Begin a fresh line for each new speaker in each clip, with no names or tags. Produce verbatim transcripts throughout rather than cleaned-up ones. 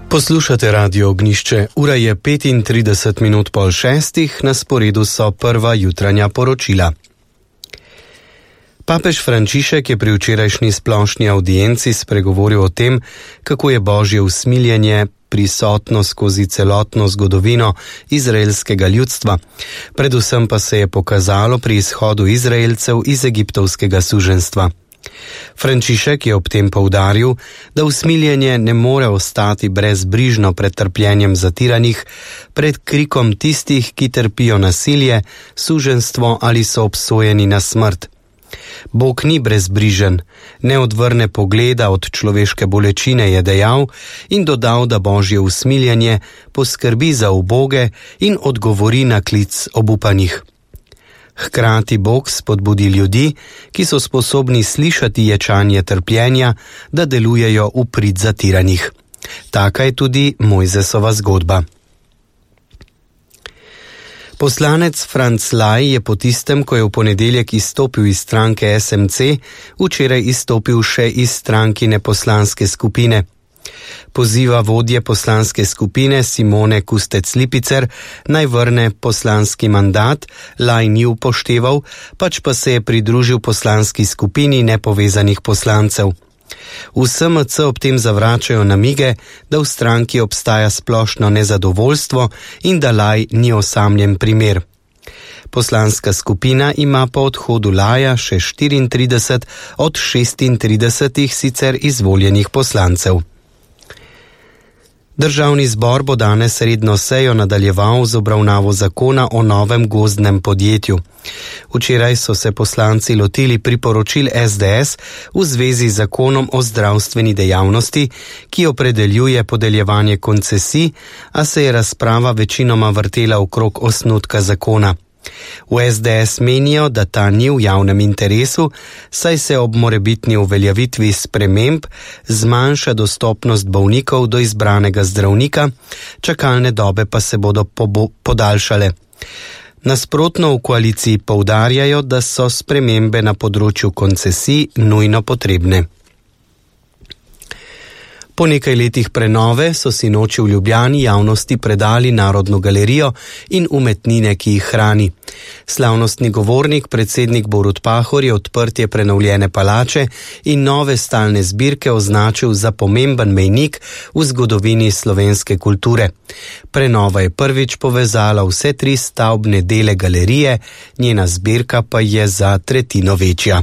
Poslušate Radio Ognjišče, ura je petintrideset minut pol šestih, na sporedu so prva jutranja poročila. Papež Frančišek je pri včerajšnji splošni avdienci spregovoril o tem, kako je božje usmiljenje prisotno skozi celotno zgodovino izraelskega ljudstva. Predvsem pa se je pokazalo pri izhodu Izraelcev iz egiptovskega suženjstva. Frančišek je ob tem poudaril, da usmiljenje ne more ostati brezbrižno pred trpljenjem zatiranih, pred krikom tistih, ki trpijo nasilje, suženjstvo ali so obsojeni na smrt. Bog ni brezbrižen, ne odvrne pogleda od človeške bolečine, je dejal in dodal, da božje usmiljenje poskrbi za uboge in odgovori na klic obupanih. Hkrati Bog spodbudi ljudi, ki so sposobni slišati ječanje trpljenja, da delujejo v prid zatiranih. Taka je tudi Mojzesova zgodba. Poslanec Franc Laj je po tistem, ko je v ponedeljek izstopil iz stranke S M C, včeraj izstopil še iz strankine poslanske skupine. Poziva vodje poslanske skupine Simone Kustec-Lipicer naj vrne poslanski mandat, Laj ni upošteval, pač pa se je pridružil poslanski skupini nepovezanih poslancev. V S M C ob tem zavračajo namige, da v stranki obstaja splošno nezadovoljstvo in da Laj ni osamljen primer. Poslanska skupina ima po odhodu Laja še štiriintrideset od šestintridesetih sicer izvoljenih poslancev. Državni zbor bo danes redno sejo nadaljeval z obravnavo zakona o novem gozdnem podjetju. Včeraj so se poslanci lotili priporočil S D S v zvezi z zakonom o zdravstveni dejavnosti, ki opredeljuje podeljevanje koncesij, a se je razprava večinoma vrtela okrog osnutka zakona. V S D S menijo, da ta ni v javnem interesu, saj se ob morebitni uveljavitvi sprememb zmanjša dostopnost bolnikov do izbranega zdravnika, čakalne dobe pa se bodo pobo- podaljšale. Nasprotno v koaliciji poudarjajo, da so spremembe na področju koncesij nujno potrebne. Po nekaj letih prenove so sinoči v Ljubljani javnosti predali Narodno galerijo in umetnine, ki jih hrani. Slavnostni govornik, predsednik Borut Pahor, je odprtje prenovljene palače in nove stalne zbirke označil za pomemben mejnik v zgodovini slovenske kulture. Prenova je prvič povezala vse tri stavbne dele galerije, njena zbirka pa je za tretjino večja.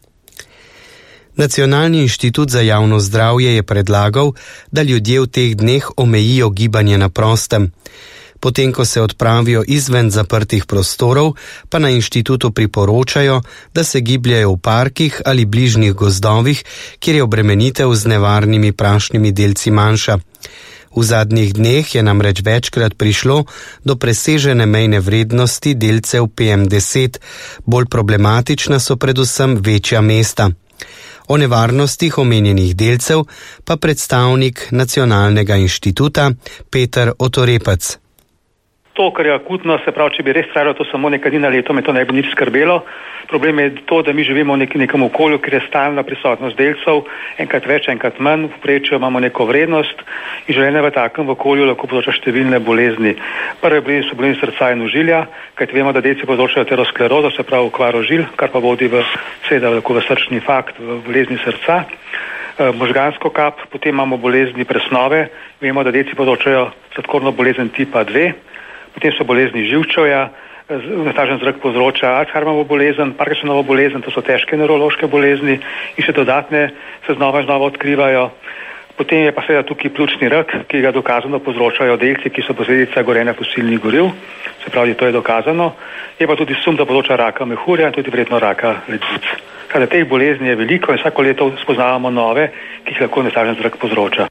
Nacionalni inštitut za javno zdravje je predlagal, da ljudje v teh dneh omejijo gibanje na prostem. Potem, ko se odpravijo izven zaprtih prostorov, pa na inštitutu priporočajo, da se gibljajo v parkih ali bližnjih gozdovih, kjer je obremenitev z nevarnimi prašnimi delci manjša. V zadnjih dneh je namreč večkrat prišlo do presežene mejne vrednosti delcev P M deset, bolj problematična so predvsem večja mesta. O nevarnostih omenjenih delcev pa predstavnik Nacionalnega inštituta Peter Otorepec.
To, kar je akutno, se pravi, če bi res trajalo to samo nekaj dni na leto, me to ne bi nič skrbelo. Problem je to, da mi živimo v nek, nekem okolju, kjer je stalna prisotnost delcev, enkrat več, enkrat manj, v povprečju imamo neko vrednost in življenje v takem okolju lahko povzroča številne bolezni. Prve bolezni so bolezni srca in ožilja, kajti vemo, da delci povzročajo aterosklerozo, se pravi okvaro žil, kar pa vodi v, seveda, lahko v srčni infarkt, v bolezni srca. Možgansko kap, potem imamo bolezni presnove, vemo, da delci povzročajo sladkorno bolezen tipa dve. Potem so bolezni živčevja, onesnažen zrak povzroča Alzheimerjevo bolezen, Parkinsonovo bolezen, to so težke nevrološke bolezni in še dodatne se znova in znova odkrivajo. Potem je pa seveda tukaj pljučni rak, ki ga dokazano povzročajo delci, ki so posledica gorenja fosilnih goriv, se pravi, to je dokazano. Je pa tudi sum, da povzroča raka mehurja in tudi vredno raka ledvic. Kada teh bolezni je veliko in vsako leto spoznavamo nove, ki jih lahko onesnažen zrak povzroča.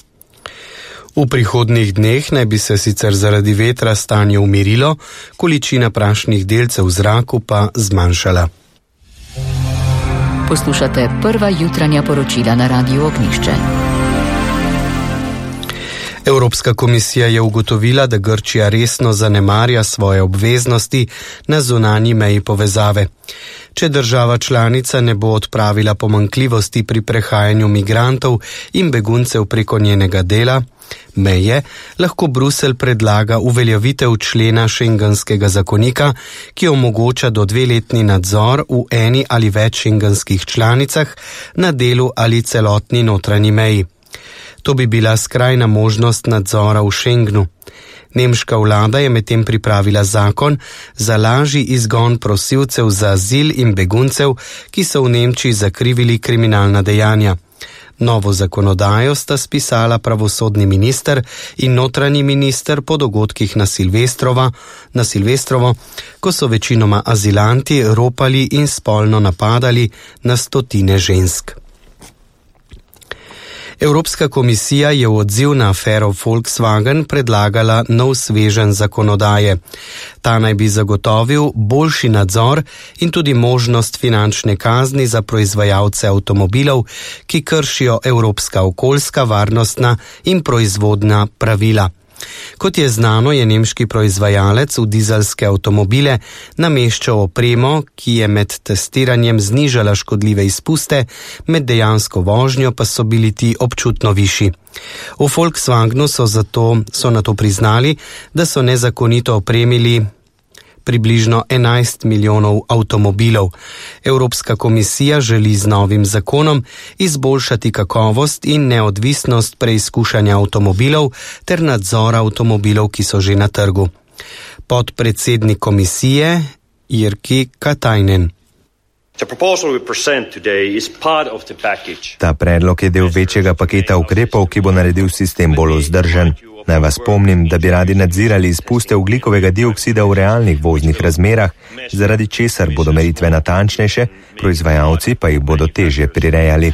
V prihodnjih dneh naj bi se sicer zaradi vetra stanje umirilo, količina prašnih delcev v zraku pa zmanjšala.
Poslušate prva jutranja poročila na Radiu Ognjišče.
Evropska komisija je ugotovila, da Grčija resno zanemarja svoje obveznosti na zunanji meji povezave. Če država članica ne bo odpravila pomanjkljivosti pri prehajanju migrantov in beguncev preko njenega dela, meje, lahko Bruselj predlaga uveljavitev člena šengenskega zakonika, ki omogoča do dveletni nadzor v eni ali več šengenskih članicah na delu ali celotni notranji meji. To bi bila skrajna možnost nadzora v Schengenu. Nemška vlada je medtem pripravila zakon za lažji izgon prosilcev za azil in beguncev, ki so v Nemčiji zakrivili kriminalna dejanja. Novo zakonodajo sta spisala pravosodni minister in notranji minister po dogodkih na Silvestrova, na Silvestrovo, ko so večinoma azilanti ropali in spolno napadali na stotine žensk. Evropska komisija je v odziv na afero Volkswagen predlagala nov sveženj zakonodaje. Ta naj bi zagotovil boljši nadzor in tudi možnost finančne kazni za proizvajalce avtomobilov, ki kršijo evropska okoljska, varnostna in proizvodna pravila. Kot je znano, je nemški proizvajalec v dizelske avtomobile nameščal opremo, ki je med testiranjem znižala škodljive izpuste, med dejansko vožnjo pa so bili ti občutno višji. V Volkswagenu so zato so na to priznali, da so nezakonito opremili približno enajst milijonov avtomobilov. Evropska komisija želi z novim zakonom izboljšati kakovost in neodvisnost preizkušanja avtomobilov ter nadzora avtomobilov, ki so že na trgu. Podpredsednik komisije Jyrki Katainen.
Ta predlog je del večjega paketa ukrepov, ki bo naredil sistem bolj vzdržen. Naj vas spomnim, da bi radi nadzirali izpuste ogljikovega dioksida v realnih voznih razmerah, zaradi česar bodo meritve natančnejše, proizvajalci pa jih bodo težje prirejali.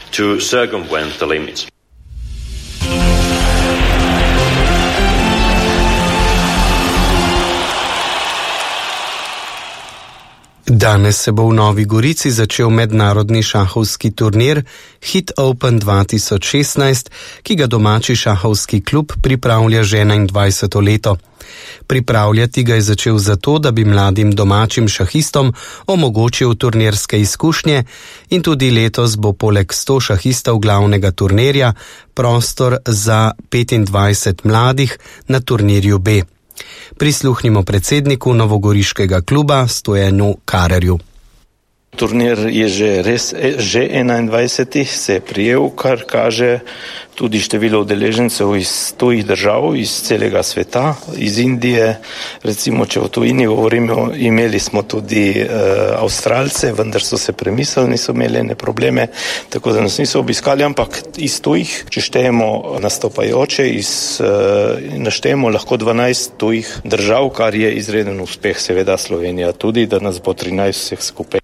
Danes se bo v Novi Gorici začel mednarodni šahovski turnir Hit Open dva tisoč šestnajst, ki ga domači šahovski klub pripravlja že enaindvajseto leto. Pripravljati ga je začel zato, da bi mladim domačim šahistom omogočil turnirske izkušnje in tudi letos bo poleg sto šahistov glavnega turnirja prostor za petindvajset mladih na turnirju B. Prisluhnimo predsedniku novogoriškega kluba Stojanu Karerju.
Turnir je že res že enaindvajseti, se je prijel, kar kaže tudi število udeležencev iz tujih držav, iz celega sveta, iz Indije. Recimo, če v tujini govorimo, imeli smo tudi uh, Avstralce, vendar so se premislili, niso imeli ene probleme, tako da nas niso obiskali, ampak iz tujih, če štejemo nastopajoče, iz, uh, naštejemo lahko dvanajst tujih držav, kar je izreden uspeh, seveda Slovenija tudi, da nas bo trinajst vseh skupaj.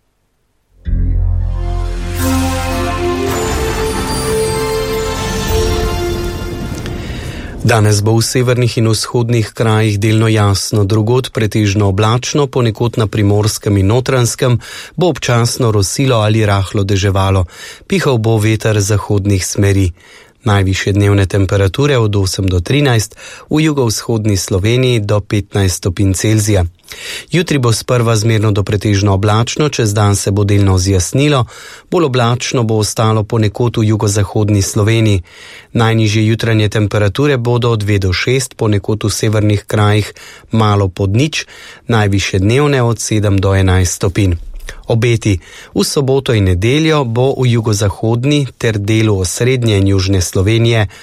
Danes bo v severnih in vzhodnih krajih delno jasno, drugod pretežno oblačno, ponekod na Primorskem in Notranjskem bo občasno rosilo ali rahlo deževalo. Pihal bo veter zahodnih smeri. Najvišje dnevne temperature od osem do trinajst, v jugovzhodni Sloveniji do petnajst stopinj Celzija. Jutri bo sprva zmerno do pretežno oblačno, čez dan se bo delno zjasnilo, bolj oblačno bo ostalo ponekod v jugozahodni Sloveniji. Najnižje jutranje temperature bodo od dve do šest, ponekod v severnih krajih malo pod nič, najvišje dnevne od sedem do enajst stopinj. Obeti. V soboto in nedeljo bo v jugozahodni ter delu osrednje in južne Slovenije